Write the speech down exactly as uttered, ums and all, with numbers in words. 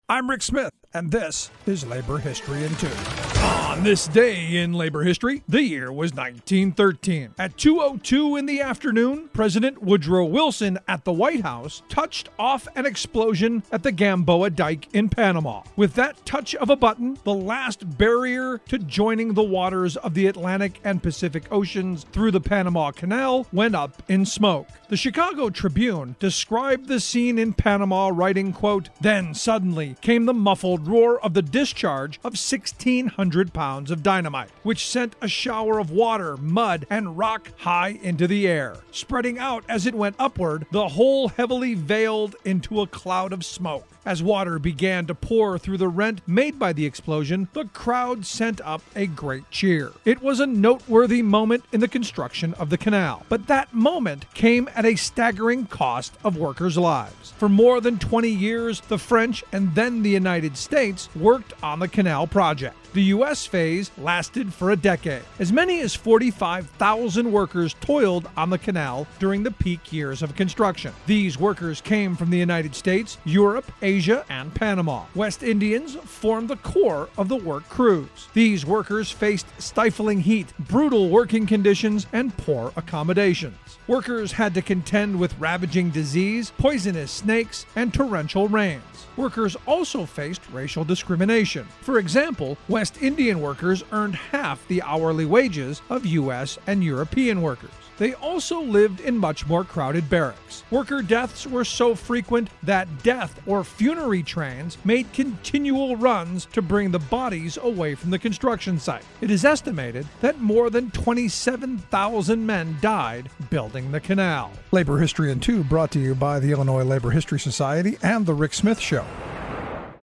I'm Rick Smith, and this is Labor History in Two. On this day in labor history, the year was nineteen thirteen. At two oh two in the afternoon, President Woodrow Wilson at the White House touched off an explosion at the Gamboa Dike in Panama. With that touch of a button, the last barrier to joining the waters of the Atlantic and Pacific Oceans through the Panama Canal went up in smoke. The Chicago Tribune described the scene in Panama, writing, quote, "Then suddenly came the muffled roar of the discharge of sixteen hundred pounds of dynamite, which sent a shower of water, mud, and rock high into the air. Spreading out as it went upward, the whole heavily veiled into a cloud of smoke. As water began to pour through the rent made by the explosion, the crowd sent up a great cheer. It was a noteworthy moment in the construction of the canal, but that moment came at a staggering cost of workers' lives. For more than twenty years, the French and then the United States worked on the canal project. The U S phase lasted for a decade. As many as forty-five thousand workers toiled on the canal during the peak years of construction. These workers came from the United States, Europe, Asia, and Panama. West Indians formed the core of the work crews. These workers faced stifling heat, brutal working conditions, and poor accommodations. Workers had to contend with ravaging disease, poisonous snakes, and torrential rains. Workers also faced racial discrimination. For example, West Indian workers earned half the hourly wages of U S and European workers. They also lived in much more crowded barracks. Worker deaths were so frequent that death or funerary trains made continual runs to bring the bodies away from the construction site. It is estimated that more than twenty-seven thousand men died building the canal. Labor History in Two brought to you by the Illinois Labor History Society and The Rick Smith Show.